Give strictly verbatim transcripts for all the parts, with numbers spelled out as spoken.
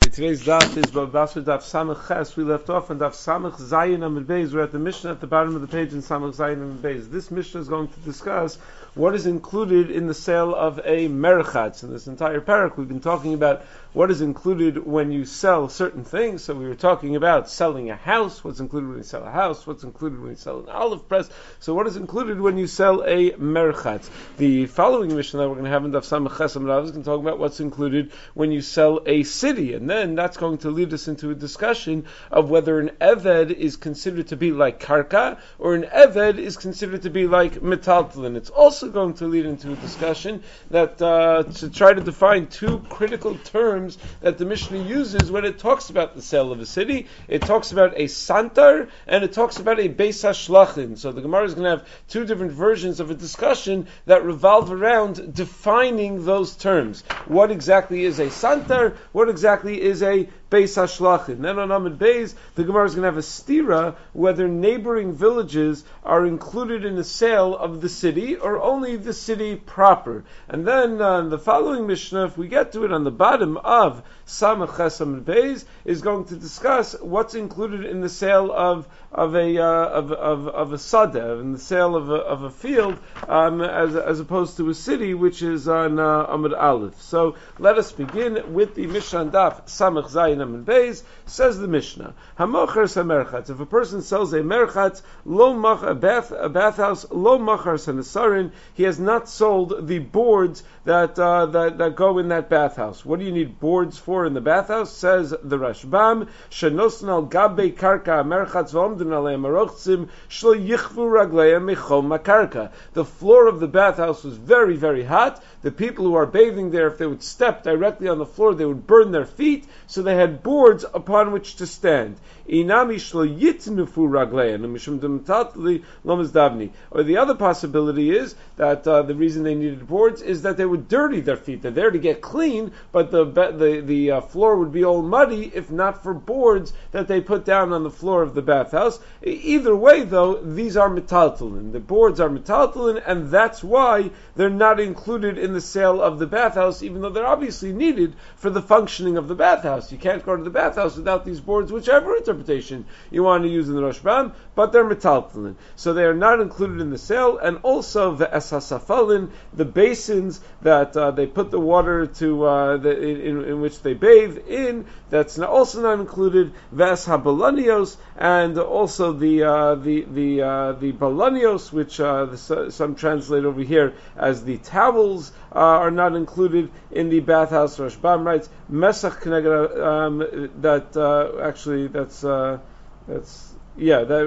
Today's daf is Babasra Daf Samach Ches. We left off on Daf Samach Zayin Amud Beis. We're at the Mishnah at the bottom of the page in Samach Zayin Amud Beis. This Mishnah is going to discuss what is included in the sale of a merchatz. In this entire parak, we've been talking about what is included when you sell certain things. So we were talking about selling a house, what's included when you sell a house, what's included when you sell an olive press. So what is included when you sell a merchatz? The following Mishnah that we're going to have in Daf Samach Ches Amud Aleph is going to talk about what's included when you sell a city. And then that's going to lead us into a discussion of whether an eved is considered to be like karka or an eved is considered to be like metaltalin. It's also going to lead into a discussion that uh, to try to define two critical terms that the Mishnah uses when it talks about the sale of a city. It talks about a santar and it talks about a beis hashlachin. So the Gemara is going to have two different versions of a discussion that revolve around defining those terms. What exactly is a santar? What exactly is a beis hashlachin? Then on Amud Beis, the Gemara is going to have a stira whether neighboring villages are included in the sale of the city or only the city proper. And then uh, the following Mishnah, if we get to it on the bottom of Samach Ches Amud Beis, is going to discuss what's included in the sale of of a uh, of, of of a sadeh, in the sale of a of a field, um, as as opposed to a city, which is on uh, Amud Aleph. So let us begin with the Mishnah Daf Samach Zayin Amud Beis. Says the Mishnah, Hamocher samerchatz. If a person sells a merchatz, lo mach a bath a bathhouse, lo machar sanasarin, he has not sold the boards that uh, that that go in that bathhouse. What do you need boards for in the bathhouse? Says the Rashbam, shenosn al gabe karka merchatz v'omdin aleim arochtzim shlo yichvu ragleim mechom makarka. The floor of the bathhouse was very very hot. The people who are bathing there, if they would step directly on the floor, they would burn their feet. So they had boards upon which to stand. Inami shlo yitnufu ragleim mishum demtatli lomas davni. Or the other possibility is that uh, the reason they needed boards is that they would dirty their feet. They're there to get clean, but the the the uh, floor would be all muddy if not for boards that they put down on the floor of the bathhouse. Either way, though, these are metaltalin. The boards are metaltalin, and that's why they're not included in the sale of the bathhouse, even though they're obviously needed for the functioning of the bathhouse. You can't go to the bathhouse without these boards, whichever interpretation you want to use in the Rashbam, but they're metaltalin. So they are not included in the sale, and also the esasafalin, the basins that uh, they put the water to uh, the, in, in which they bathe in, that's not, also not included. Ves habalanios, and also the uh, the the uh, the balanios, which uh, the, some translate over here as the towels, uh, are not included in the bathhouse. Rashbam writes mesach keneged, um, that uh, actually that's uh, that's. Yeah, that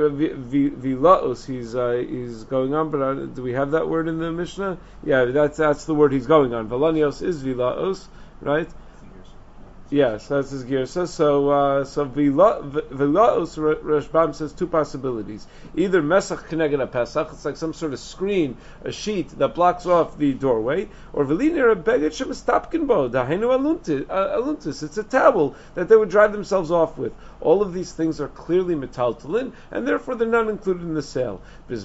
vilaos he's uh, he's going on, but uh, do we have that word in the Mishnah? Yeah, that's that's the word he's going on. Velanios is vilaos, right? Yes, that's his girsa. So, uh, so vilaos Rashbam says two possibilities: either mesach keneged a pesach, it's like some sort of screen, a sheet that blocks off the doorway, or veliner a beged shemistapkin bo dahainu aluntis. It's a towel that they would dry themselves off with. All of these things are clearly metaltalin, and therefore they're not included in the sale. But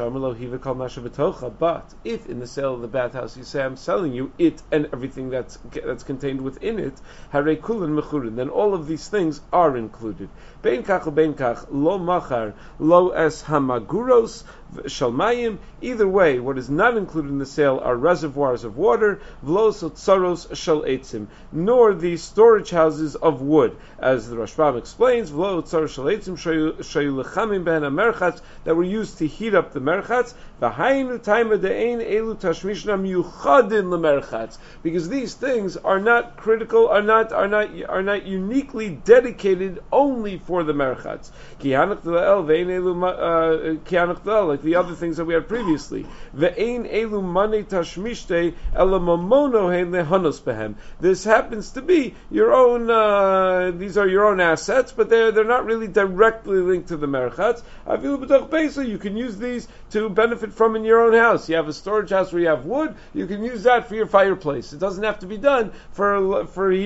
if in the sale of the bathhouse you say, I'm selling you it and everything that's that's contained within it, then all of these things are included. Bein kach bein kach, lo machar, lo es hamaguros, shalmayim. Either way, what is not included in the sale are reservoirs of water, vlos otzaros shal eitzim, nor the storage houses of wood. As the Rashbam explains, vlo otzaros shal eitzim shayu lechamim ben hamerchatz, that were used to heat up the merchatz. V'hainu taima de'ein elu tashmishna miyuchadin lemerchatz, because these things are not critical, are not are not are not uniquely dedicated only for the merchatz. Ki hanach de'el ve'ein elu ki hanach de'el, like the other things that we had previously. Ve'ein elu mane tashmishte ela mamono hein lehanos behem. This happens to be your own. Uh, these are your own assets, but they're they're not really directly linked to the merchatz. Afilu b'toch beisa, you can use these to benefit from in your own house. You have a storage house where you have wood. You can use that for your fireplace. It doesn't have to be done for for heating up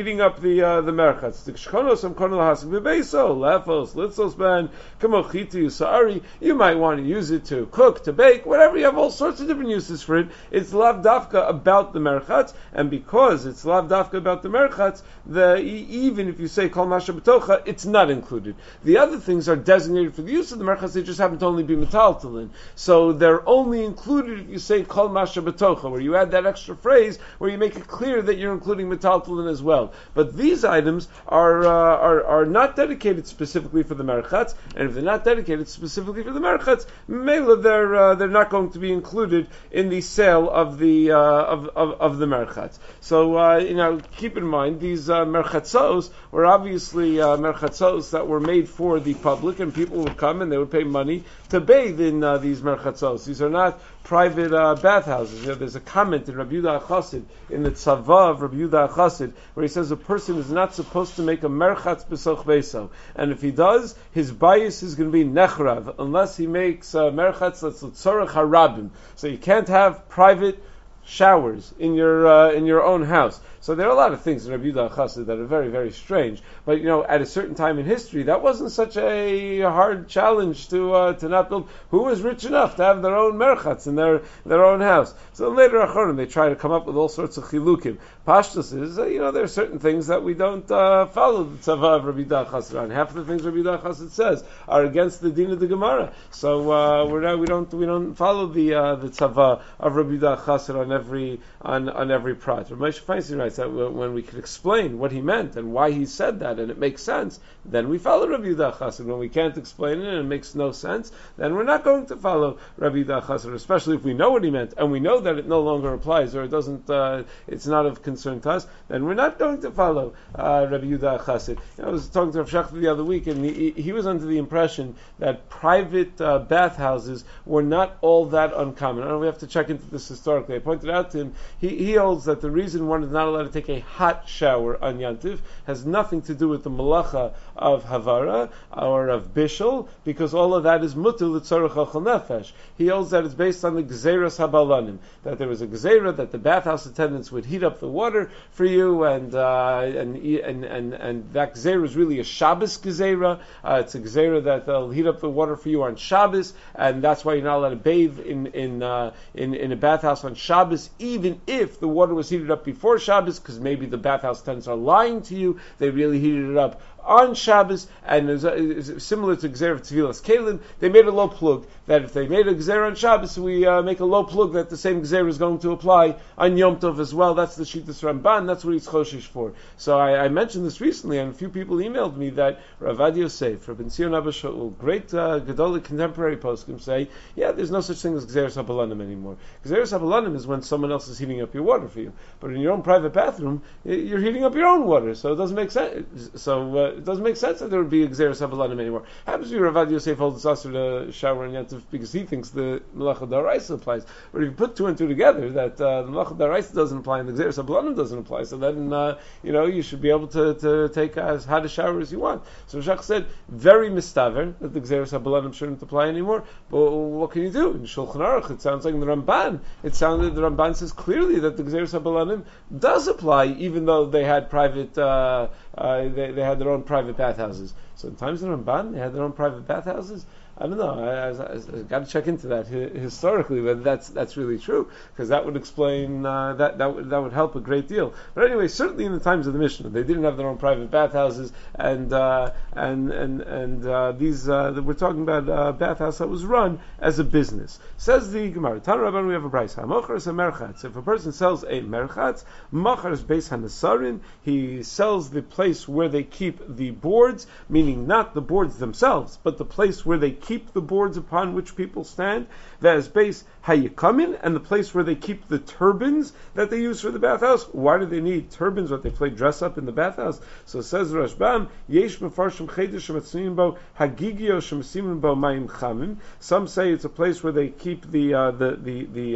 the uh, the merchatz. The shchonos am konol hasik bebeso lefos litzos ben kamochiti usari. You might want to use it to cook, to bake, whatever. You have all sorts of different uses for it. It's lav dafka about the merchatz, and because it's lav dafka about the merchatz, the even if you say kol masha b'tocha, it's not included. The other things are designated for the use of the merchatz. They just happen to only be metaltalin. So they're only included if you say kol masha b'tocha, where you add that extra phrase where you make it clear that you're including metaltalin as well. But these items are, uh, are are not dedicated specifically for the merchatz, and if they're not dedicated specifically for the merchatz, mela they're uh, they're not going to be included in the sale of the uh, of, of of the merchatz. So uh, you know, keep in mind these uh, merchatzos were obviously uh, merchatzos that were made for the public, and people would come and they would pay money to bathe in uh, these merchatzos. These are not private uh, bathhouses. You know, there's a comment in Rabbi Yehuda HaChassid, in the Tzava of Rabbi Yehuda HaChassid, where he says a person is not supposed to make a merchatz b'soch beso, and if he does, his bias is going to be nechrav, unless he makes uh, merchatz that's l'tzorach harabim. So you can't have private showers in your uh, in your own house. So there are a lot of things in Rabbi Yehuda HaChassid that are very, very strange. But you know, at a certain time in history, that wasn't such a hard challenge to uh, to not build. Who was rich enough to have their own merchatz in their their own house? So later, Achonim, they try to come up with all sorts of chilukim. Pashtus is, uh, you know, there are certain things that we don't uh, follow the tzava of Rabbi Yehuda HaChassid on. Half of the things Rabbi Yehuda HaChassid says are against the din of the Gemara. So uh, we're not, we don't we don't follow the uh, the tzava of Rabbi Yehuda HaChassid on every on on every prat. Rabbi Moshe Feinstein writes that when we can explain what he meant and why he said that, and it makes sense, then we follow Rabbi Yehuda HaChassid. When we can't explain it and it makes no sense, then we're not going to follow Rabbi Yehuda HaChassid, especially if we know what he meant and we know that it no longer applies or it doesn't, uh, it's not of concern to us, then we're not going to follow uh, Rabbi Yehuda HaChassid. You know, I was talking to Rav Shechter the other week, and he, he was under the impression that private uh, bathhouses were not all that uncommon. I don't know, we have to check into this historically. I pointed out to him, he, he holds that the reason one is not allowed to take a hot shower on Yantiv has nothing to do with the malacha of Havara or of Bishul, because all of that is mutul l'tzorach achal nefesh. He holds that it's based on the gzeras habalanim, that there was a gzera that the bathhouse attendants would heat up the water for you, and uh, and, and and and that gzera is really a Shabbos gzera. Uh, it's a gzera that they'll heat up the water for you on Shabbos, and that's why you're not allowed to bathe in in uh, in, in a bathhouse on Shabbos, even if the water was heated up before Shabbos, because maybe the bathhouse attendants are lying to you. They really heated it up on Shabbos, and it's, it's similar to Gzer of Tvilas Kalim. They made a low plug that if they made a Gzer on Shabbos, we uh, make a low plug that the same Gzer is going to apply on Yom Tov as well. That's the Shittas Ramban. That's what he's choshish for. So I, I mentioned this recently, and a few people emailed me that Rav Adi Yosef, Rabbi Zion Abba Shaul, great uh, Gedolic contemporary poskim, say, yeah, there's no such thing as Gzeres Habalanim anymore. Gzeres Habalanim is when someone else is heating up your water for you. But in your own private bathroom, you're heating up your own water, so it doesn't make sense. So uh, it doesn't make sense that there would be a Gzeres Habalanim anymore. Happens to be Rav Adi Yosef holds us to shower in Yantiv because he thinks the Melacha Daraisa applies. But if you put two and two together, that uh, the Melacha Daraisa doesn't apply and the Gzeres Habalanim doesn't apply, so then uh, you know you should be able to, to take as hot a shower as you want. So Shach said very mistaver that the Gzeres Habalanim shouldn't apply anymore. But what can you do? In Shulchan Aruch, it sounds like in the Ramban. It sounded the Ramban says clearly that the Gzeres Habalanim does apply, even though they had private, uh, uh, they, they had their own private bathhouses. So in times of the Ramban, they had their own private bathhouses. I don't know. I, I, I, I got to check into that hi- historically, whether that's that's really true, because that would explain uh, that that would that would help a great deal. But anyway, certainly in the times of the Mishnah, they didn't have their own private bathhouses, and uh, and and and uh, these uh, we're talking about a bathhouse that was run as a business. Says the Gemara, Tan Rabban, we have a price. Hamocher is a merchatz. If a person sells a merchatz, mocher is beis hanasarin. He sells the place where they keep the boards, meaning not the boards themselves, but the place where they keep the boards upon which people stand. That is base hayikamin, and the place where they keep the turbans that they use for the bathhouse. Why do they need turbans? What, they play dress up in the bathhouse? So it says Rashbam, yesh mefarshim cheder shematzimim bo hagigio shemasimin bo mayim chamim. Some say it's a place where they keep the uh, the the, the uh,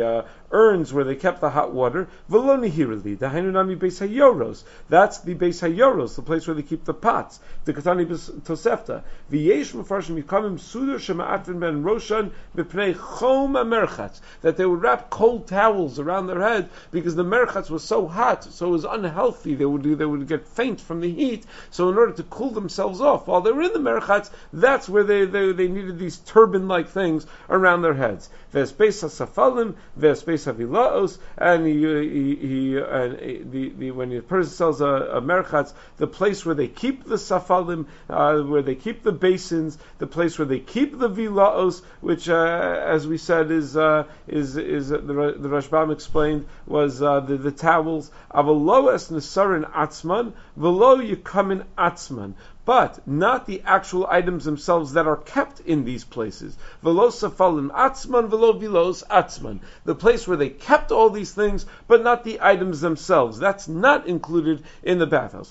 urns where they kept the hot water. V'lo nihirili, dahainu nami beis hayoros. That's the beis hayoros, the place where they keep the pots. The katani tosefta. V'yesh mefarshim yikamim suder shema'atrin ben roshan b'pnei chom merchatz. That they would wrap cold towels around their head because the merchatz was so hot, so it was unhealthy. They would they would get faint from the heat. So in order to cool themselves off while they were in the merchatz, that's where they, they, they needed these turban-like things around their heads. There's beis hasafalim, there's beis havilaos, and he, he, he and the, the when the person sells a, a merchatz, the place where they keep the safalim, uh, where they keep the basins, the place where they keep the vilaos, which, uh, as we said, is uh, is is uh, the, the Rashbam explained was uh, the, the towels. Avaloes nesarin atzman, velo yikamin atzman. But not the actual items themselves that are kept in these places. Velo safalim atzman, velo vilos atzman. The place where they kept all these things, but not the items themselves. That's not included in the bathhouse.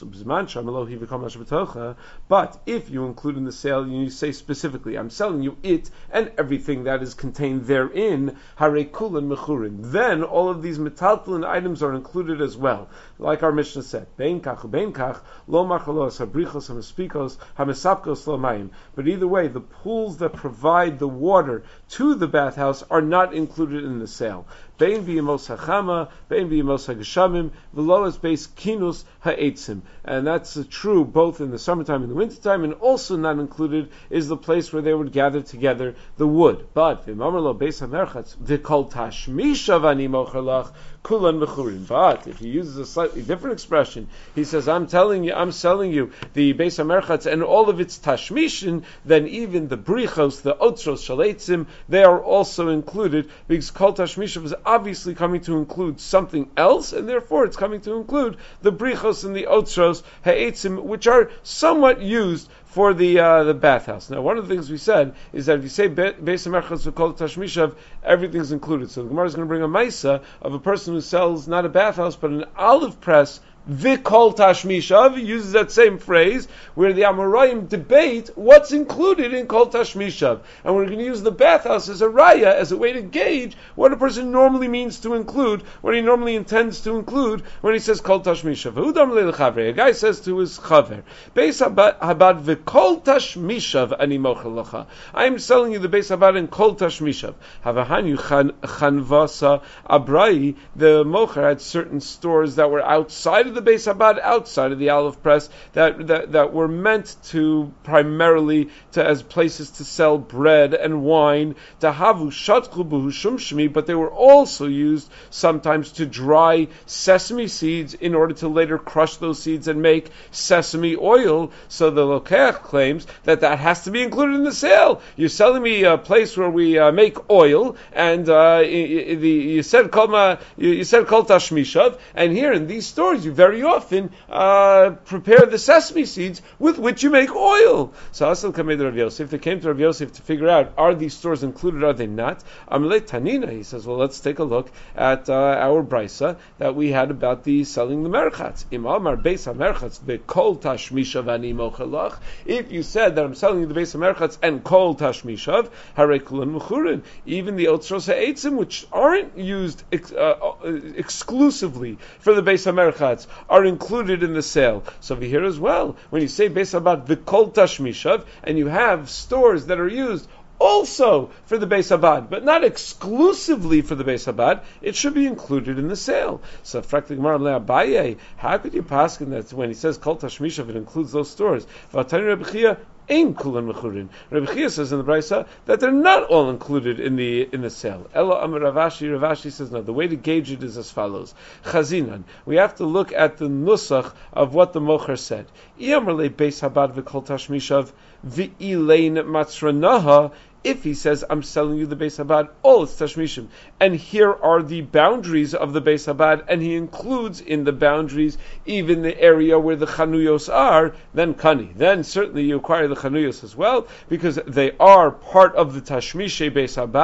But if you include in the sale, and you say specifically, I'm selling you it and everything that is contained therein, hare kulan mechurin. Then all of these metaltalin items are included as well. Like our Mishnah said, bein kach bein kach, lo machalos habrichos hamaspikos hamesapkos lo mayim. But either way, the pools that provide the water to the bathhouse are not included in the sale. Bein v'yemos hachama, bein v'yemos hageshamim, v'lo es beis kinus ha'etzim. And that's uh, true both in the summertime and the wintertime, and also not included is the place where they would gather together the wood. But v'mamar lo beis hamerchatz v'kol tashmisha v'ani mocher lach kulan mechurin. But if he uses a slightly different expression, he says, I'm telling you, I'm selling you the beis hamerchatz and all of its tashmishin, then even the brichos, the otzros shaletzim, they are also included, because kol tashmisha is obviously coming to include something else, and therefore it's coming to include the brichos and the otzros ha'etzim, which are somewhat used for the uh, the bathhouse. Now, one of the things we said is that if you say beis hamerchatz v'kol tashmishav, everything's included. So the Gemara is going to bring a maisa of a person who sells not a bathhouse but an olive press. V'kol tashmishav uses that same phrase where the Amoraim debate what's included in kol tashmishav, and we're going to use the bathhouse as a raya, as a way to gauge what a person normally means to include, what he normally intends to include when he says kol tashmishav. A guy says to his chaver, beis habad v'kol tashmishav ani mocher lacha. I am selling you the beis habad and kol tashmishav. Havahanyu chanvasa abrai. The mocher had certain stores that were outside of the beis habad, outside of the olive press, that, that that were meant to primarily to as places to sell bread and wine, to havu shatchu b'hushum shmi, but they were also used sometimes to dry sesame seeds in order to later crush those seeds and make sesame oil. So the Lokeach claims that that has to be included in the sale. You're selling me a place where we uh, make oil, and uh, the, you said kol you, you said kol tashmishav, and here in these stores you very often uh, prepare the sesame seeds with which you make oil. So Asal Kamed Rav Yosef, they came to Rav Yosef to figure out, are these stores included, are they not? Amalei Tanina, he says, well, let's take a look at uh, our brisa that we had about the selling the merchatz. Imamar beis hamerchatz bekol tashmishav ani mochelach. If you said that I'm selling you the beis hamerchatz and kol tashmishav, harei kulan mechurin. Even the otzros ha'etzim, which aren't used ex- uh, exclusively for the beis hamerchatz, are included in the sale. So over here as well, when you say beis habad v'kol tashmishav, and you have stores that are used also for the beis habad, but not exclusively for the beis habad, it should be included in the sale. So, frak the Gemara le'abaye, how could you paskin that when he says kol tashmishav, it includes those stores? V'atani Rebbe Chia, ein kulan mechurin. Rebbe Chia says in the brisa that they're not all included in the in the sale. Elo Amar Ravashi, Ravashi says no. The way to gauge it is as follows: Chazinan. We have to look at the nusach of what the mocher said. Iyamrle beis habad v'kol tashmishav v'ilein matzranaha. If he says, I'm selling you the beis habad, all its tashmishim, and here are the boundaries of the beis habad, and he includes in the boundaries even the area where the chanuyos are, then kani. Then certainly you acquire the chanuyos as well, because they are part of the tashmishe beis habad,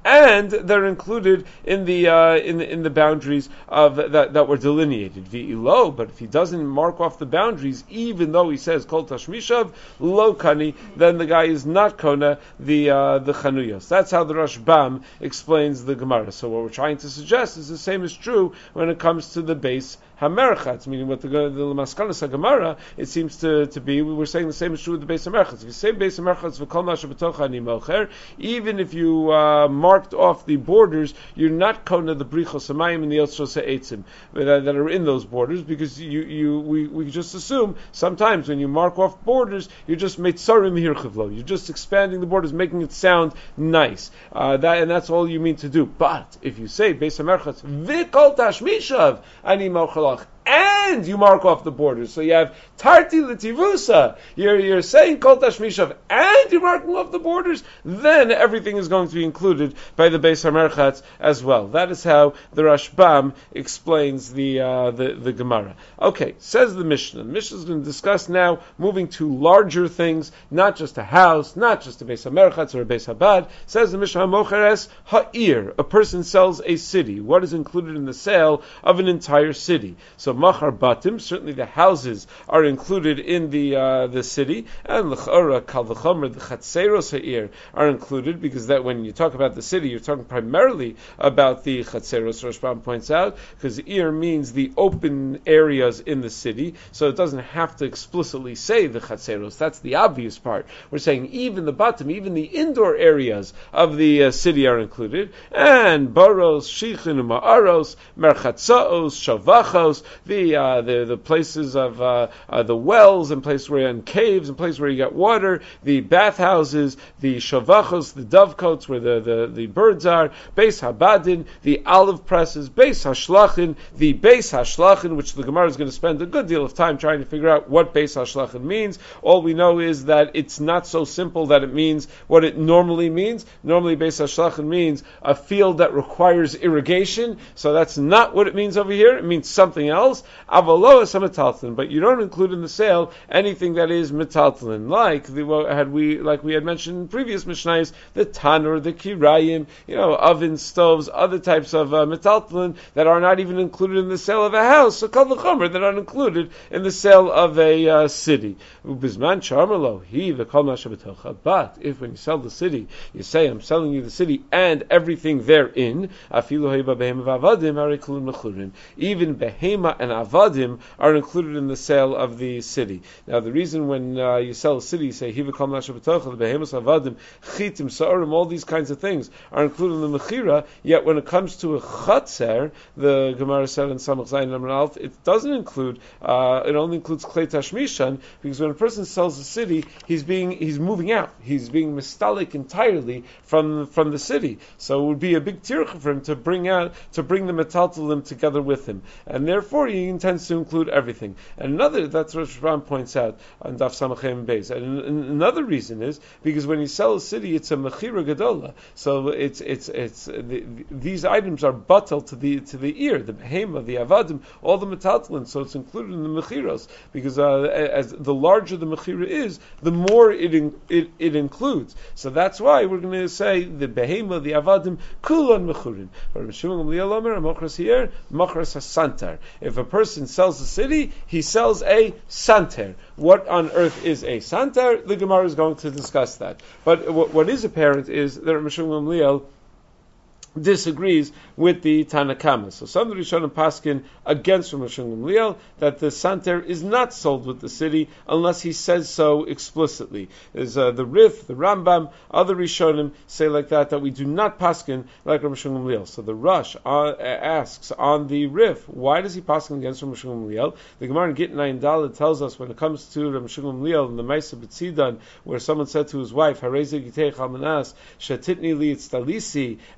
and they're included in the uh, in the, in the boundaries of that that were delineated. V'ilo, but if he doesn't mark off the boundaries, even though he says kol tashmishav lo kani, then the guy is not kona the uh, the chanuyos. That's how the Rashbam explains the Gemara. So what we're trying to suggest is the same is true when it comes to the base Hamerchatz, meaning what the the Maskanas Gemara, it seems to, to be, we were saying the same is true with the Beis Hamerchatz. If you say Beis Hamerchatz v'kol ma shebetocha ani mocher, even if you uh, marked off the borders, you're not kona the brichos hamayim and the yotzos ha'etzim that, that are in those borders, because you you we, we just assume sometimes when you mark off borders, you're just meitzarim hirchivlo, you're just expanding the borders, making it sound nice. Uh, that and that's all you mean to do. But if you say Beis Hamerchatz v'kol tashmishav ani mocher, and you mark off the borders, so you have tarti l'tivusa, you're, you're saying kol tashmishav, and you're marking off the borders, then everything is going to be included by the Beis Hamerchatz as well. That is how the Rashbam explains the uh, the, the Gemara. Okay, says the Mishnah. The Mishnah is going to discuss now moving to larger things, not just a house, not just a Beis Hamerchatz or a Beis Habad. Says the Mishnah, mocheres ha'ir, a person sells a city. What is included in the sale of an entire city? So machar batim, certainly the houses are included in the uh, the city, and l'chora kal v'chomer, the chatzeros ha'ir are included, because that when you talk about the city, you're talking primarily about the chatzeros. Rashbam points out, because ir means the open areas in the city, so it doesn't have to explicitly say the chatzeros. That's the obvious part. We're saying even the batim, even the indoor areas of the uh, city are included, and baros, shichin, ma'aros, merchatzaos, shavachos, the uh, the the places of uh, uh, the wells and places where and caves and places where you get water, the bathhouses, the shavachos, the dovecotes where the, the, the birds are, beis habadin, the olive presses, beis hashlachin, the beis hashlachin, which the Gemara is going to spend a good deal of time trying to figure out what beis hashlachin means. All we know is that it's not so simple that it means what it normally means. Normally beis hashlachin means a field that requires irrigation, so that's not what it means over here. It means something else. Avalo is a metaltalin, but you don't include in the sale anything that is metaltalin, like the had we like we had mentioned in previous mishnayos, the tanur, the kirayim, you know, ovens, stoves, other types of uh, metaltalin that are not even included in the sale of a house. So kal v'chomer that are included in the sale of a uh, city. Ubizman charmelo he v'kol ma shebetocha. But if when you sell the city, you say I'm selling you the city and everything therein, afilu heba behema v'avadim harikulun mechurin, even behema and avadim are included in the sale of the city. Now, the reason when uh, you sell a city, you say hiva kol masha b'tocha, the behemus avadim, chitim, sa'orim, all these kinds of things are included in the mechira. Yet when it comes to a chatzer, the Gemara said in Samach Zayin Amar Aleph, it doesn't include. Uh, it only includes klei tashmishan, because when a person sells a city, he's being he's moving out. He's being mistalik entirely from from the city. So it would be a big tircha for him to bring out to bring the metaltalim together with him, and therefore he intends to include everything. And another, that's what Rashbam points out on Daf Samachem Beis. And another reason is because when you sell a city, it's a mechira gadola. So it's it's it's the, these items are batal to the to the ear, the behema, the avadim, all the metaltalin. So it's included in the mechiros, because uh, as the larger the mechira is, the more it, in, it it includes. So that's why we're going to say the behema, the avadim, kulan mechurin. But Rishon Gamliel Omer, machras here, machras hasantar. If a person sells a city, he sells a santer. What on earth is a santer? The Gemara is going to discuss that. But what, what is apparent is that Rishon Gamliel disagrees with the Tanakama. So some of the Rishonim paskin against Rav Moshe Gamliel that the santer is not sold with the city unless he says so explicitly. There's uh, the Rif, the Rambam, other Rishonim say like that, that we do not paskin like Rav Moshe Gamliel. So the Rush uh, asks on the Rif, why does he paskin against Rav Moshe Gamliel? The Gemara in Gittin Ayin Daled tells us when it comes to Rav Moshe Gamliel in the Maisa B'tzidan, where someone said to his wife, Hareze Gitei Chalmanas, Shatitni li itztalisi, and then she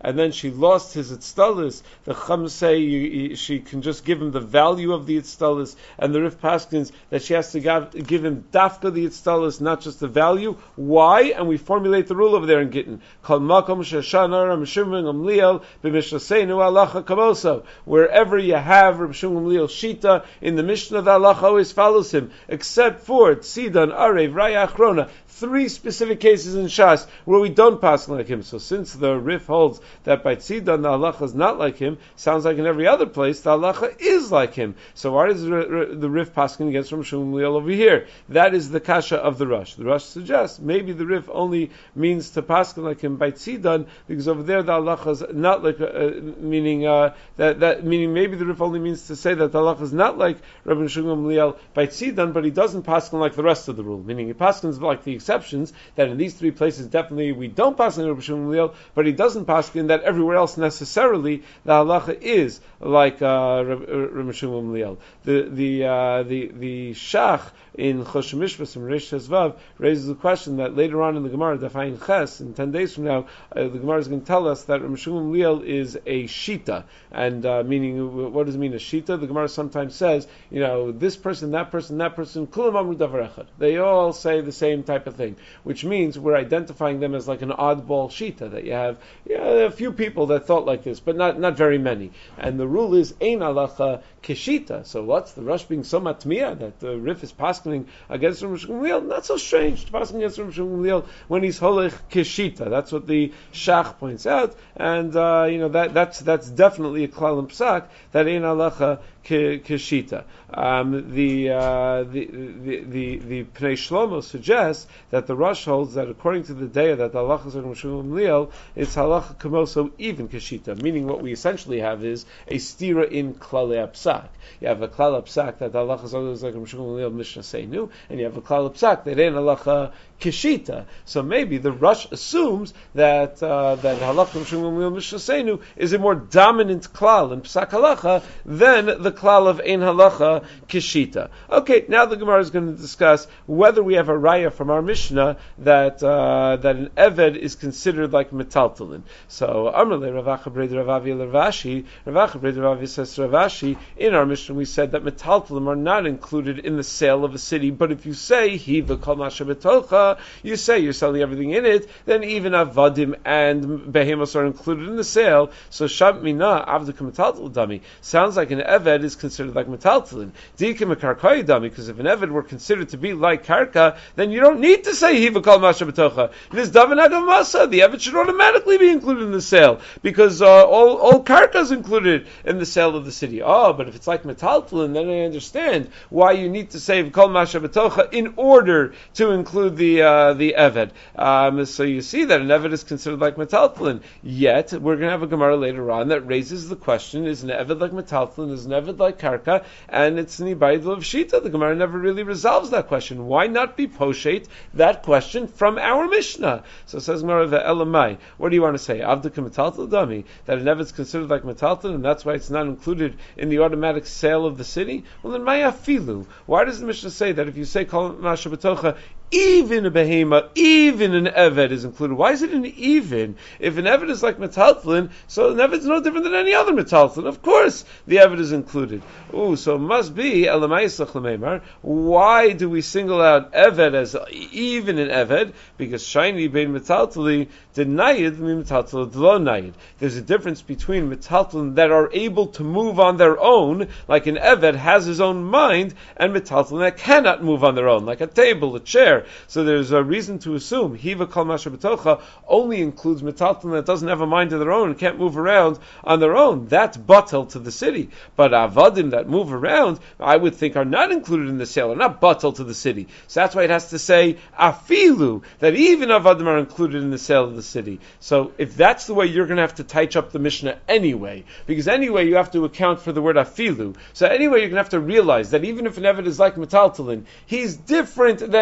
she lost his itztalus, the Chum say you, you, she can just give him the value of the itztalus, and the Rif Paskins that she has to give, give him dafka the itztalus, not just the value. Why? And we formulate the rule over there in Gittin. Kol makom sheshana Reb Shimon Gamliel b'mishnaseinu halacha kamoso. Wherever you have Reb Shimon Gamliel shita in the Mishnah, the halacha always follows him, except for Tzidan, Arev, Raya Achrona. Three specific cases in Shas where we don't pass like him. So since the Rif holds that by Tzidan the halacha is not like him, sounds like in every other place the halacha is like him. So why does the Rif passing against Reb Shimon Gamliel over here? That is the kasha of the Rosh. The Rosh suggests maybe the Rif only means to pass like him by Tzidan, because over there the halacha is not like, uh, meaning uh, that that meaning maybe the Rif only means to say that the halacha is not like Reb Shimon Gamliel by Tzidan, but he doesn't pass like the rest of the rule, meaning he passes like the exceptions, that in these three places definitely we don't pass in Reb Shimon Gamliel, but he doesn't pass in that everywhere else necessarily the halacha is like uh, Reb Shimon Gamliel. The the uh, the the Shach in Choshen Mishpas and Reish Tezvav raises the question that later on in the Gemara, Dafayin Ches, in ten days from now, uh, the Gemara is going to tell us that Reb Shimon Gamliel is a shita, and uh, meaning what does it mean a shita? The Gemara sometimes says, you know, this person, that person, that person, kulam amru davar echad. They all say the same type of thing, which means we're identifying them as like an oddball shita, that you have yeah, a few people that thought like this, but not not very many. And the rule is ein halacha keshita. So what's the Rosh being so matmiya that the Rif is passing against Reb Shimon Gamliel? Not so strange to passing against Reb Shimon Gamliel when he's holech keshita. That's what the Shach points out, and uh, you know that that's that's definitely a klal and psak that ein halacha keshita. Um, the, uh, the the the the Pnei Shlomo suggests that the Rosh holds that according to the Deya that the halacha of Reb Shimon Gamliel it's halacha kamoso even keshita, meaning what we essentially have is a stira in klalei psak. You have a klal psak that the halacha is like Reb Shimon Gamliel Mishnah Seinu, and you have a klal psak that ain't halacha keshita. So maybe the Rosh assumes that uh, that halacha Reb Shimon Gamliel Mishnah Seinu is a more dominant klal in psak halacha than the klal of ein halacha keshita. Okay, now the Gemara is going to discuss whether we have a raya from our Mishnah that uh, that an eved is considered like metaltalin. So Amrle Rav Acha Breder Rav Avi Rav Ashi, Rav Acha Breder Rav Avi says Rav Ashi, in our Mishnah we said that metaltalim are not included in the sale of a city, but if you say he v'kol masha betocha, you say you're selling everything in it, then even avadim and behemos are included in the sale. So sham mina avdika metaltal dami sounds like an eved is considered like metaltalin. Dikim a karkai dami, because if an eved were considered to be like karka, then you don't need to say he v'kol masha betocha. It is daven adam masa. The eved should automatically be included in the sale because uh, all all karka is included in the sale of the city. Oh, but if it's like metaltalin, then I understand why you need to say v'kol masha betocha in order to include the uh, the eved. Um, so you see that an eved is considered like metaltalin. Yet we're going to have a Gemara later on that raises the question: is an eved like metaltalin? Is an eved like karka? And it's an ibaydul of shita. The Gemara never really resolves that question. Why not be poshet that question from our Mishnah? So it says Gemara the Elamai. What do you want to say? Avdika metaltal dami, that an eved is considered like metaltalin, and that's why it's not included in the automatic sale of the city. Well, then maya filu. Why does the Mishnah say that if you say kol masha betocha, even a behema, even an eved is included? Why is it an even? If an eved is like metaltalin, so an eved is no different than any other metaltalin. Of course, the eved is included. Ooh, so it must be elamayisach lemeimar. Why do we single out eved as even an eved? Because shiny bein metaltali denayid mi metaltal delo nayid. There's a difference between metaltalin that are able to move on their own, like an eved has his own mind, and metaltalin that cannot move on their own, like a table, a chair. So there's a reason to assume Hiva Kol Masha B'tocha only includes metaltalin that doesn't have a mind of their own and can't move around on their own. That's batel to the city. But avadim that move around, I would think, are not included in the sale, are not batel to the city. So that's why it has to say afilu, that even avadim are included in the sale of the city. So if that's the way, you're going to have to touch up the Mishnah anyway, because anyway you have to account for the word afilu. So anyway you're going to have to realize that even if an eved is like metaltalin, he's different than other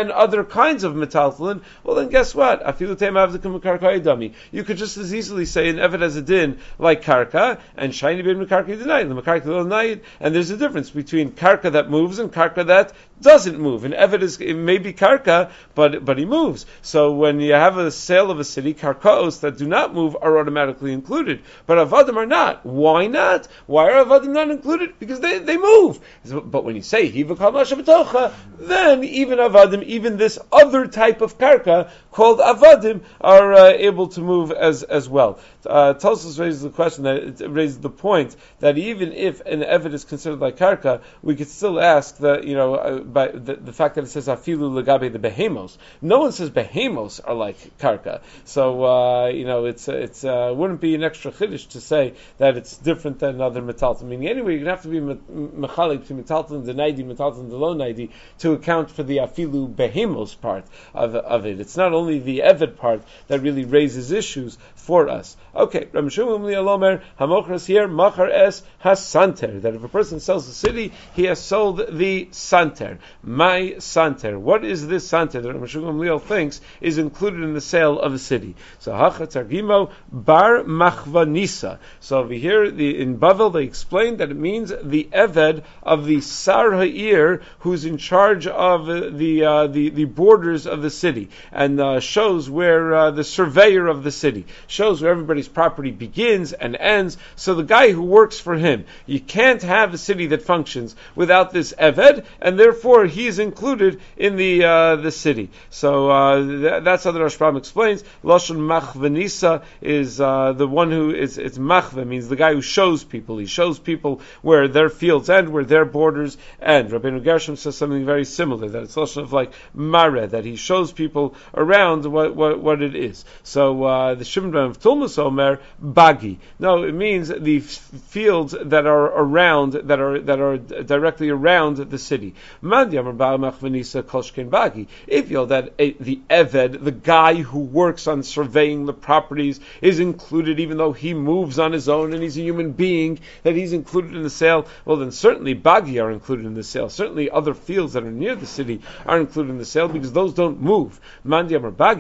kinds of metaltalin, well then guess what? Afilu teim avdikum karka dami. You could just as easily say an eved has a din like karka and shiny bin mekarka denayid, the mekarka denayid, and there's a difference between karka that moves and karka that doesn't move. An eved is it may be karka, but but he moves. So when you have a sale of a city, karkaos that do not move are automatically included, but avadim are not. Why not? Why are avadim not included? Because they, they move. But when you say hiva kal masha b'tocha, then even avadim, even this other type of karka called avadim, are uh, able to move as as well. Uh, Tosfos raises the question that it raises the point that even if an eved is considered like karka, we could still ask that you know uh, by the, the fact that it says afilu legabe the behemos. No one says behemos are like karka, so uh, you know it's it's uh, wouldn't be an extra chiddush to say that it's different than other metaltalin. Meaning anyway, you're going to have to be mechalik between metaltalin the naidi, metaltalin the lo naidi to account for the afilu behemos part of of it. It's not only the eved part that really raises issues for us. Okay, Rabbi Shimon Omer hamochras here machar es hasanter, that if a person sells a city, he has sold the santer. My santer. What is this santer that Rabbi Shimon thinks is included in the sale of a city? So hacha targimo bar machvanisa. So over here, the, in Bavel, they explained that it means the eved of the sar ha'ir, who's in charge of uh, the, uh, the the borders of the city, and uh, shows where uh, the surveyor of the city shows where everybody's property begins and ends. So the guy who works for him, you can't have a city that functions without this eved, and therefore he's included in the uh, the city. So uh, th- that's how the Rashbam explains. Lashon machvanisa is uh, the one who is it's machva, means the guy who shows people. He shows people where their fields end, where their borders end. Rabbeinu Gershom says something very similar, that it's lashon of like mare, that he shows people around what what, what it is. So uh, the Shimon ben Tulmus Omer bagi. No, it means the f- fields that are around, that are that are directly around the city. If you know that a, the eved, the guy who works on surveying the properties, is included, even though he moves on his own and he's a human being, that he's included in the sale, well then certainly bagi are included in the sale. Certainly other fields that are near the city are included in the sale because those don't move. But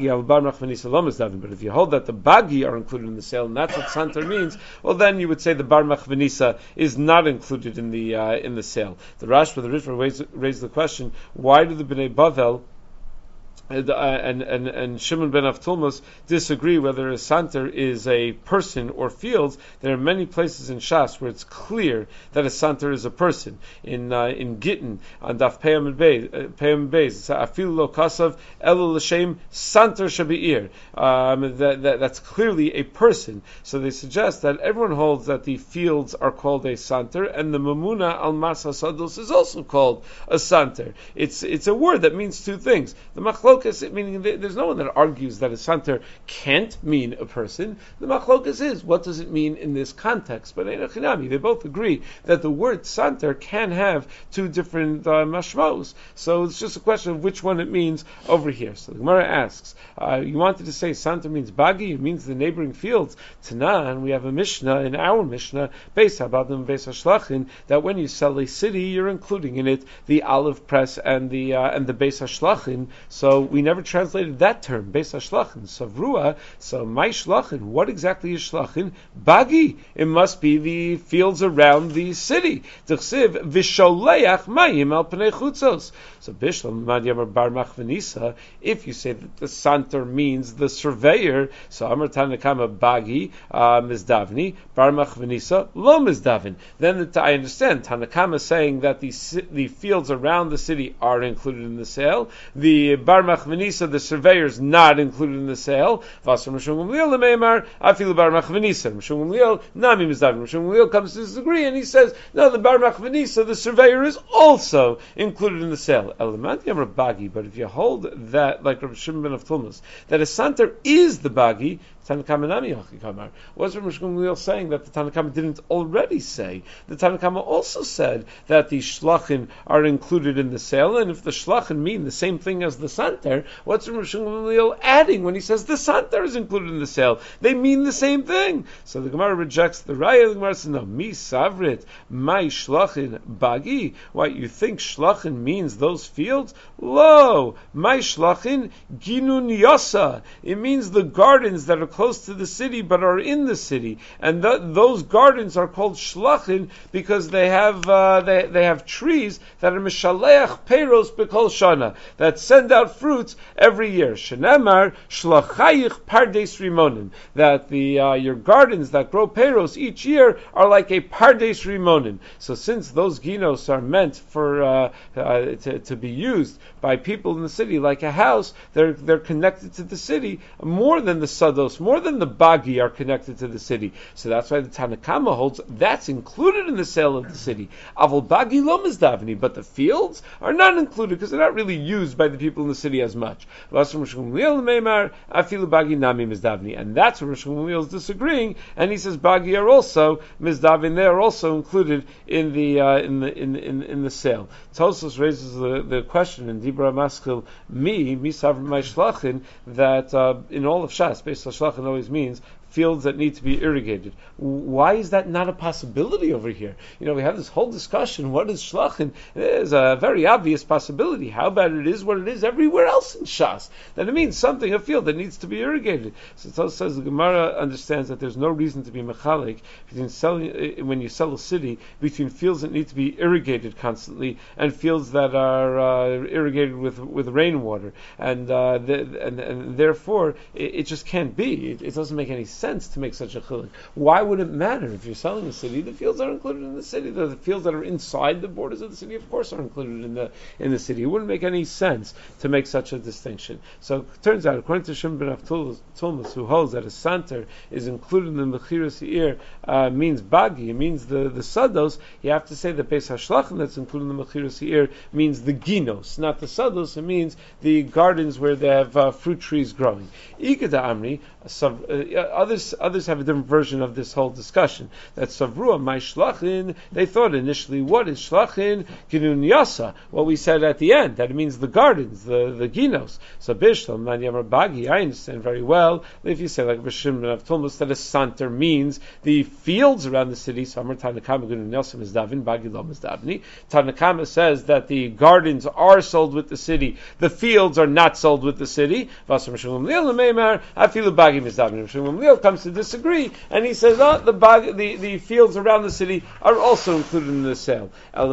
if you hold that the bagi are included in the sale, and that's what santer means, well then you would say the bar machvanisa is not included in the uh, in the sale. The Rashba, the Ritva raised, raised the question: why do the Bnei Bavel and and and, and Shimon ben Avtulmus disagree whether a santer is a person or fields? There are many places in Shas where it's clear that a santer is a person. In uh, in Gittin on Daf Peyam and Beis, it's afilu lo kasav elo l'shem santer shabeir. Um, that, that that's clearly a person. So they suggest that everyone holds that the fields are called a santer, and the mamuna al mas hasados is also called a santer. It's it's a word that means two things. The machlok, meaning there's no one that argues that a santer can't mean a person. The machlokas is, what does it mean in this context? But they both agree that the word santer can have two different uh, mashmos. So it's just a question of which one it means over here. So the Gemara asks, uh, you wanted to say santer means bagi, it means the neighboring fields. Tanan, we have a Mishnah in our Mishnah, Beis Habadim, Beis Hashlachin, that when you sell a city, you're including in it the olive press and the uh, and the Beis Hashlachin. So we never translated that term, Beis HaShlachin, Savrua. So my Shlachin, what exactly is Shlachin? Bagi. It must be the fields around the city. T'chsiv v'sholeach mayim al pnei chutzos. So Bishlam Madyamar Bar Machvanisa, if you say that the santer means the surveyor, so Amar Tanakama Bagi uh, Mizdavni, Bar Machvanisa Lo Mizdavin. Then the, I understand Tanakama saying that the the fields around the city are included in the sale. The Bar Machvanisa, the surveyor, is not included in the sale. Vasar Mishum Gamliel Lemeimar Afilu Bar Machvanisa. Mishum Gamliel Nami Mizdavin. Mishum Gamliel comes to disagree and he says, no, the Bar Machvanisa, the surveyor, is also included in the sale. But if you hold that, like Rabbi Shimon ben Avtulmus, that a santer is the bagi, Tanakama Nami Hachikamar. Was Rabbi Shmuel saying that the Tanakama didn't already say? The Tanakama also said that the shlachin are included in the sale, and if the shlachin mean the same thing as the santer, santer, what's Rosh Gamliel adding when he says the santer is included in the sale? They mean the same thing. So the Gemara rejects the raya. The Gemara says, no, mi savrit, my shlachin bagi. What, you think shlachin means those fields? Lo, my shlachin ginun yasa. It means the gardens that are close to the city but are in the city, and th- those gardens are called shlachin because they have uh, they they have trees that are mishaleach peiros b'kol shana, that send out fruits every year. Shenemar shlachayich pardes rimonim, that the uh, your gardens that grow peiros each year are like a pardes rimonim. So since those ginos are meant for uh, uh, to, to be used by people in the city like a house, they're they're connected to the city more than the sados, more than the bagi are connected to the city. So that's why the Tanakama holds that's included in the sale of the city. Aval bagi lo mizdavni, but the fields are not included because they're not really used by the people in the city as much. And that's where Rosh Gamliel is disagreeing, and he says bagi are also mizdavin. They are also included in the uh, in the in, in in the sale. Tosfos raises the, the question in Dibra Maskil mi mi savr my shlachin that uh, in all of Shas, based on shlachin always means fields that need to be irrigated. Why is that not a possibility over here? You know, we have this whole discussion, what is shlachin? There's a very obvious possibility. How about it is what it is everywhere else in Shas? Then it means something, a field that needs to be irrigated. So it also says the Gemara understands that there's no reason to be mechalik between selling, when you sell a city, between fields that need to be irrigated constantly and fields that are uh, irrigated with with rainwater. And, uh, the, and, and therefore, it, it just can't be. It, it doesn't make any sense sense to make such a chiluk. Why would it matter if you're selling a city? The fields are included in the city. The, the fields that are inside the borders of the city, of course, are included in the in the city. It wouldn't make any sense to make such a distinction. So it turns out, according to Shimon ben Tulmus, who holds that a santer is included in the mechiras ir, uh, means bagi, it means the the sados. You have to say that beis hashlachin that's included in the mechiras ir means the ginos, not the sados. It means the gardens where they have uh, fruit trees growing. Ikeda amri, Sav, uh, others others have a different version of this whole discussion. That Savrua, my shlachin, they thought initially, what is shlachin? Ginun yasa, what we said at the end, that it means the gardens, the, the ginos. So Bishlam, man yamar bagi, I understand very well, if you say like Bishim of Tulmus, that a santer means the fields around the city, so Amar Tanakama Ginun yasa mizdavin, bagi lo mizdavni. Tanakama says that the gardens are sold with the city, the fields are not sold with the city. Vasam Shalom Leil Meimar, I feel a bagi mizdavin. Shimon Leil comes to disagree, and he says, oh, the, bag, the the fields around the city are also included in the sale. But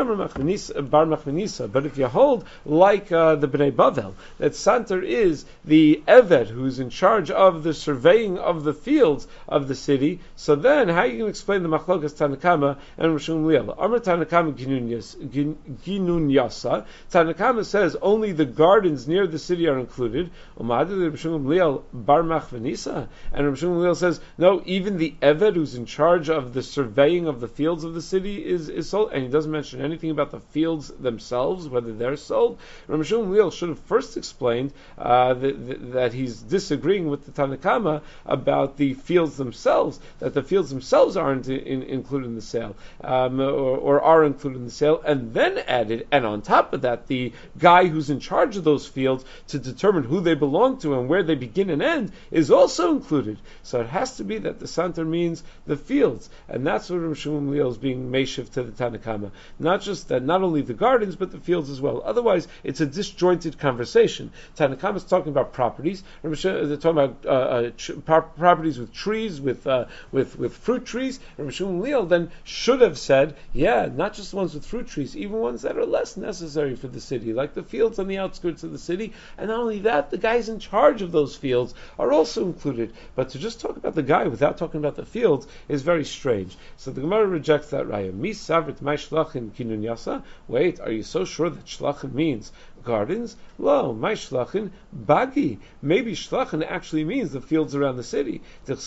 if you hold like uh, the Bnei Bavel, that santer is the eved who's in charge of the surveying of the fields of the city, so then how are you going to explain the machlokas Tanakama and Rosh Gamliel? Amar Tanakama ginun yasa. Tanakama says only the gardens near the city are included. Umadil Rosh Gamliel bar machvanisa. And Rav Shmuel says, no, even the Eved who's in charge of the surveying of the fields of the city is, is sold, and he doesn't mention anything about the fields themselves, whether they're sold. Rav Shmuel should have first explained uh, that, that he's disagreeing with the Tanakama about the fields themselves, that the fields themselves aren't in, in, included in the sale, um, or, or are included in the sale, and then added, and on top of that, the guy who's in charge of those fields to determine who they belong to and where they begin and end is also included. So it has to be that the santer means the fields, and that's what Rav Shmuel Gamliel is being meshiv to the Tanakama. Not just that, not only the gardens, but the fields as well. Otherwise, it's a disjointed conversation. Tanakama is talking about properties. They're talking about uh, uh, tr- properties with trees, with uh, with with fruit trees. Rav Shmuel Gamliel then should have said, yeah, not just the ones with fruit trees, even ones that are less necessary for the city, like the fields on the outskirts of the city. And not only that, the guys in charge of those fields are also included. But to just talk about the guy without talking about the fields is very strange. So the Gemara rejects that raya. Mi savrit my shlachin kinun yasa. Wait, are you so sure that shlachin means gardens? Lo, my shlachin bagi. Maybe shlachin actually means the fields around the city. And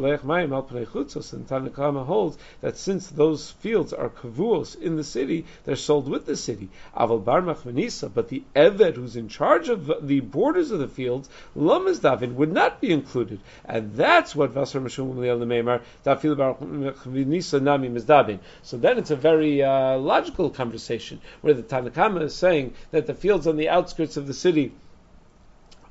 Tanakama holds that since those fields are kavuos in the city, they're sold with the city. Aval bar machvanisa, but the eved who's in charge of the borders of the fields, lamas davin, would not be included. And that's what Vasar Meshum Gamliel Meimar Dafil bar machvanisa nami mizdavin. So then it's a very uh, logical conversation where the Tanakama is saying that the fields on the outskirts of the city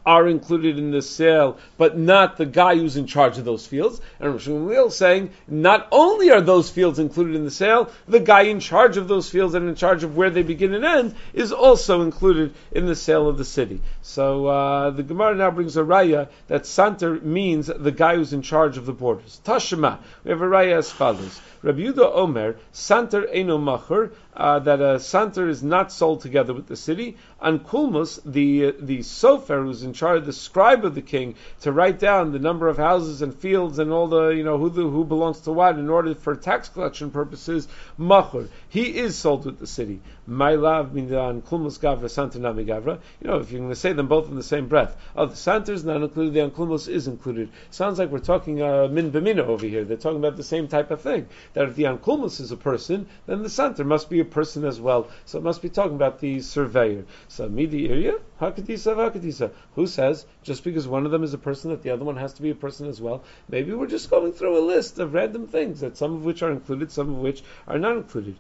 are included in the sale, but not the guy who's in charge of those fields. And Rav Shimon Gamliel is saying, not only are those fields included in the sale, the guy in charge of those fields and in charge of where they begin and end is also included in the sale of the city. So uh, the Gemara now brings a raya that santer means the guy who's in charge of the borders. Tashema, we have a raya as follows. Rabbi Yehuda Omer, santer eino machur, uh, that a santer is not sold together with the city. And kulmus, the the sofer who's in charge, the scribe of the king, to write down the number of houses and fields and all the, you know, who the, who belongs to what in order for tax collection purposes, machur, he is sold with the city. My love mindan kulmus gavra santer nami gavra. You know, if you're going to say them both in the same breath, oh, the santer is not included, the ankulmus is included. Sounds like we're talking uh, min b'mina over here. They're talking about the same type of thing. That if the ankulmus is a person, then the santer must be a person as well. So it must be talking about the surveyor. So midi area, hakadisa hakadisa. Who says just because one of them is a person that the other one has to be a person as well? Maybe we're just going through a list of random things that some of which are included, some of which are not included.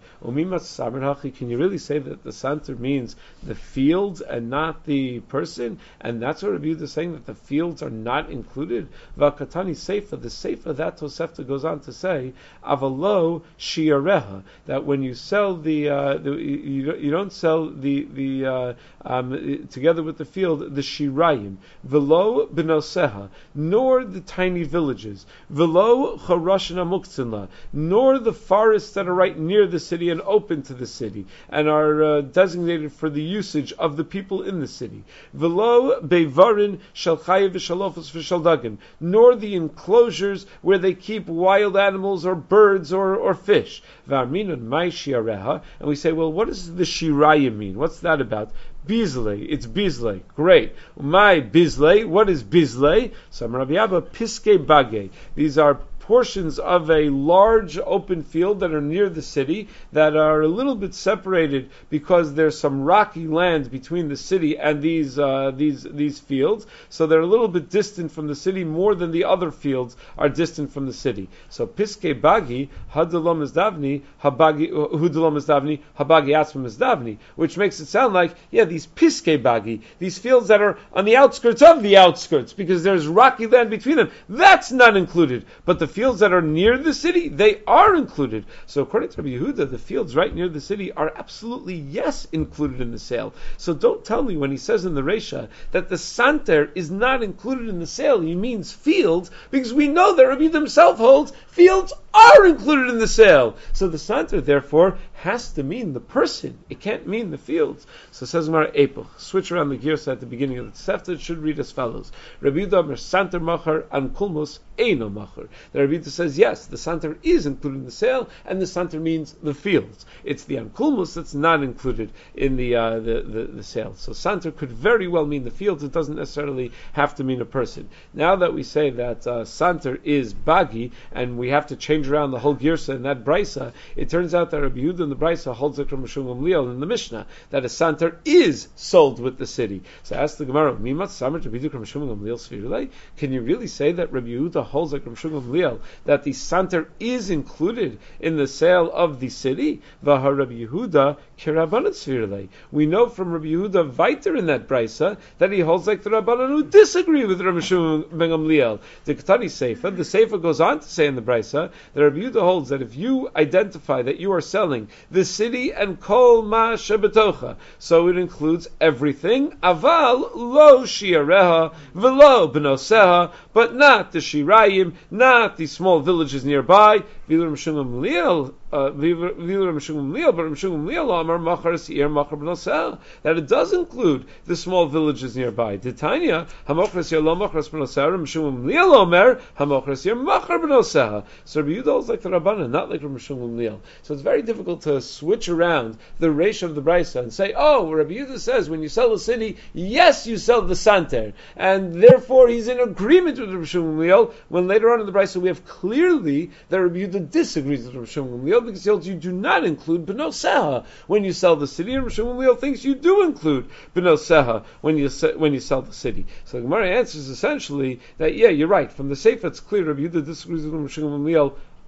Can you really say that the santer means the fields and not the person? And that's what Rabbi Yehuda is saying, that the fields are not included. Vakatani seifa, the seifa that Tosefta goes on to say, avalo shiareha, that when you sell the, uh, the you, you don't sell the the uh, um, together with the field the shirayim, velo benoseha, nor the tiny villages, velo charashna muktzinla, nor the forests that are right near the city and open to the city and are uh, designated for the usage of the people in the city, velo beivarin shel chayev v'shalofos v'shaldagim, nor the enclosures where they keep wild animals or birds or, or fish. V'arminon mai shiareha, and we say, well, what does the shirayim mean? What's that about? Bizley, it's Bizley. Great. My Bizley, what is Bizley? So Rabbi Abba, Piske Bage. These are portions of a large open field that are near the city that are a little bit separated because there's some rocky land between the city and these uh, these these fields, so they're a little bit distant from the city more than the other fields are distant from the city. So Piske Bagi Hadalom Izdavni Habagi Hudalom Izdavni Habagi Atzmim Izdavni, which makes it sound like, yeah, these Piske Bagi, these fields that are on the outskirts of the outskirts because there's rocky land between them, that's not included, but the fields that are near the city, they are included. So according to Rabbi Yehuda, the fields right near the city are absolutely, yes, included in the sale. So don't tell me when he says in the Reisha that the santer is not included in the sale, he means fields, because we know that Rabbi Yehuda himself holds fields are included in the sale. So the santer, therefore, has to mean the person. It can't mean the fields. So says Gemara Epoch. Switch around the girsa at the beginning of the Tosefta. It should read as follows: Rabbi Yehuda mer santer machar an kulmus eino machar. The Rabbi Yehuda says yes, the santer is included in the sale, and the santer means the fields. It's the an kulmus that's not included in the, uh, the, the the sale. So santer could very well mean the fields. It doesn't necessarily have to mean a person. Now that we say that uh, santer is bagi, and we have to change around the whole girsa in that brisa, it turns out that Rabbi Yehuda in the brisa holds like Rabbi Shimon Gamliel in the Mishnah that a santer is sold with the city. So ask the Gemara, Mimat Samer to Biduk Rabbi Shimon Gamliel Sfirulei? Can you really say that Rabbi Yehuda holds like Rabbi Shimon Gamliel that the santer is included in the sale of the city? V'ha Rabbi Yehuda kirabanan Sfirulei. We know from Rabbi Yehuda weiter in that brisa that he holds like the Rabbanan who disagree with Rabbi Shimon ben Gamliel. The Ketani Seifa, the Seifa goes on to say in the brisa that Rabbi Yehuda holds that if you identify that you are selling the city and kol ma shebetocha, so it includes everything, aval lo shiareha velo benoseha, but not the shirayim, not the small villages nearby. Vilu Rabbi Shimon Gamliel, Vilu Rabbi Shimon Gamliel, but Rabbi Shimon Gamliel amar machar seir machar benoseha, that it does include the small villages nearby. Titania hamachar seir lo machar benoseha. Rabbi Shimon Gamliel omer hamachar seir machar benoseha. So Rabbi Yehuda is like the Rabbanan, not like Rabbi Shimon Gamliel. So it's very difficult to switch around the ratio of the brisa and say, oh, Rabbi Yehuda says when you sell a city, yes, you sell the santer, and therefore he's in agreement with Rabbi Shimon Gamliel, when later on in the brisa we have clearly that Rabbi Yehuda disagrees with Rabbi Shimon Gamliel because he holds you do not include benoseha when you sell the city, and Rabbi Shimon Gamliel thinks you do include benoseha when you se- when you sell the city. So the Gemara answers essentially that, yeah, you're right. From the Sefer it's clear Rabbi Yehuda disagrees with Rabbi Shimon Gamliel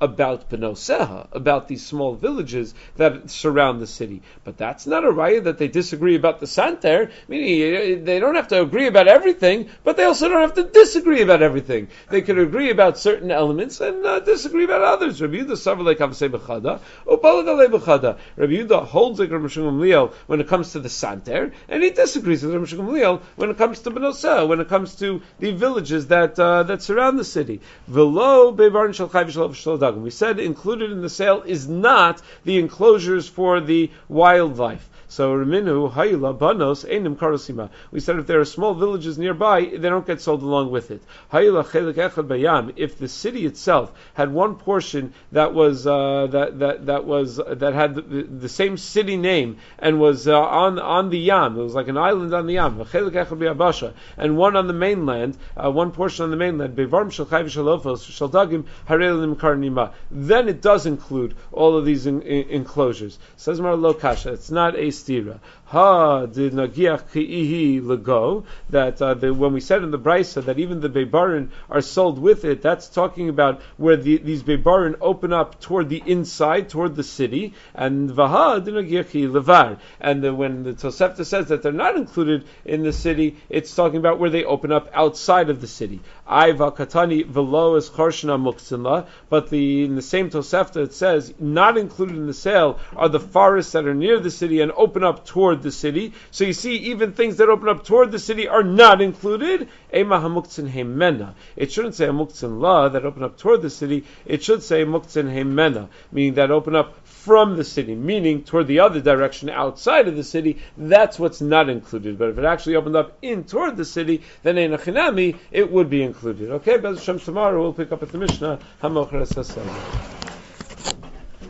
about Benoseha, about these small villages that surround the city. But that's not a raya that they disagree about the Santer, meaning they don't have to agree about everything, but they also don't have to disagree about everything. They could agree about certain elements and uh, disagree about others. Rabbi Yehuda Savar Lekavasei B'chada, Upaladalei B'chada. Rabbi Yehuda holds like Rabbi Shimon Gamliel when it comes to the Santer, and he disagrees with Rabbi Shimon Gamliel when it comes to Benoseha, when it comes to the villages that uh, that surround the city. V'lo be'varin shel chai v'shel v'shel dagim. We said included in the sale is not the enclosures for the wildlife. So Reminu Hayla Banos Einim Karosima. We said if there are small villages nearby, they don't get sold along with it. Hayla Chelik Echad Bayam. If the city itself had one portion that was uh, that that that was uh, that had the, the same city name and was uh, on on the Yam, it was like an island on the Yam. Chelik Echad Bayabasha, and one on the mainland, uh, one portion on the mainland. Bevarm Shel Chai V'Shel Ofos Shel Dagim Harelim Karnima. Then it does include all of these in, in, enclosures. Says Mar Lo Kasha. It's not a stira. Ha did nagiach ki'ihi lego, that uh, the, when we said in the Brisa that even the beibarin are sold with it, that's talking about where the, these beibarin open up toward the inside, toward the city, and vaha did nagiach ki'ihi levar. And the, when the Tosefta says that they're not included in the city, it's talking about where they open up outside of the city. Aiva katani velo is charshna muktzimla, but the in the same Tosefta it says not included in the sale are the forests that are near the city and open up toward the city. So you see, even things that open up toward the city are not included. Ema hamuktzin heimena. It shouldn't say hamuktzin la that open up toward the city. It should say muktzin heimena, meaning that open up from the city, meaning toward the other direction outside of the city. That's what's not included. But if it actually opened up in toward the city, then in a chinami it would be included. Okay, Bez Hashem tomorrow we'll pick up at the Mishnah Hamochres Hasem.